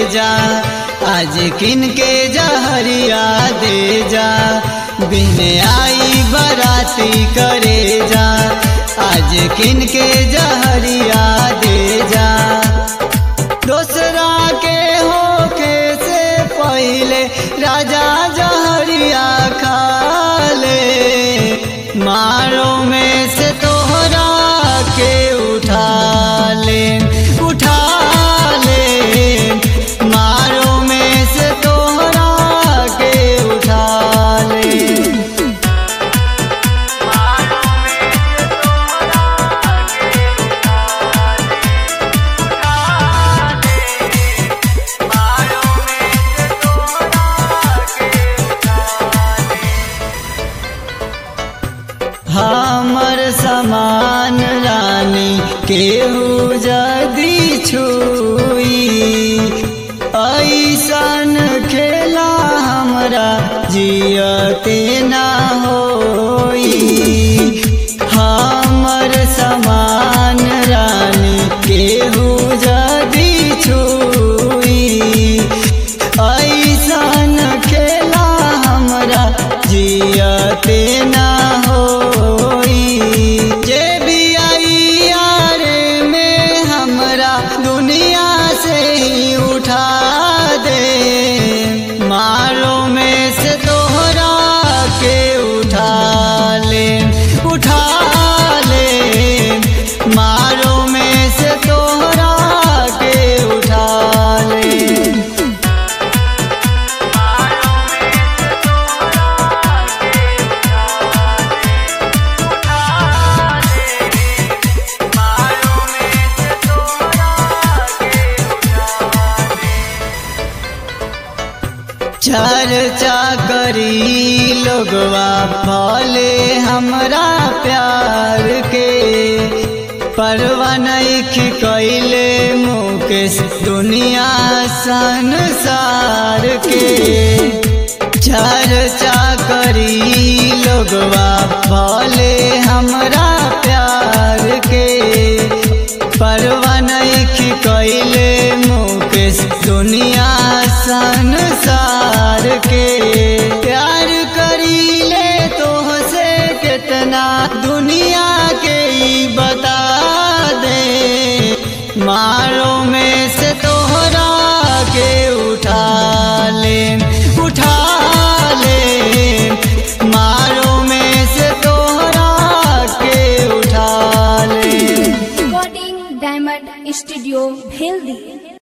जा, आज किन के जहरिया दे जा, बिन आई बराती करे जा, आज किन के जहरिया दे जा। दूसरा के होके से पहले राजा जहरिया खा ले, मारो में से तोहरा के उठा ले, उठा ले, मारो में से तोहरा के उठा ले। हमर समान रानी केहू जदी छुई, ऐसन खेला हमरा जियते ना होई। हमर समान रानी केहू जदी छुई, ऐसन खेला हमरा जियते ना दुनिया से ही उठा दे, मारो में से तोहरा के उठा ले, उठा ले, मारो में से तोहरा के उठा ले। चर्चा करी लोगवा फले हमरा प्यार के, परवा नइखे कइले मुकेश दुनिया संसार के। चर्चा करी लोगवा फले हमरा प्यार के, परवा नइखे कइले मुकेश दुनिया संसार के। प्यार करीले तोहसे कितना दुनिया के ही बता दे, मारो में से तोहरा के उठा ले, उठा ले, मारो में से तोहरा के उठा ले। Recording diamond studio Bheldi.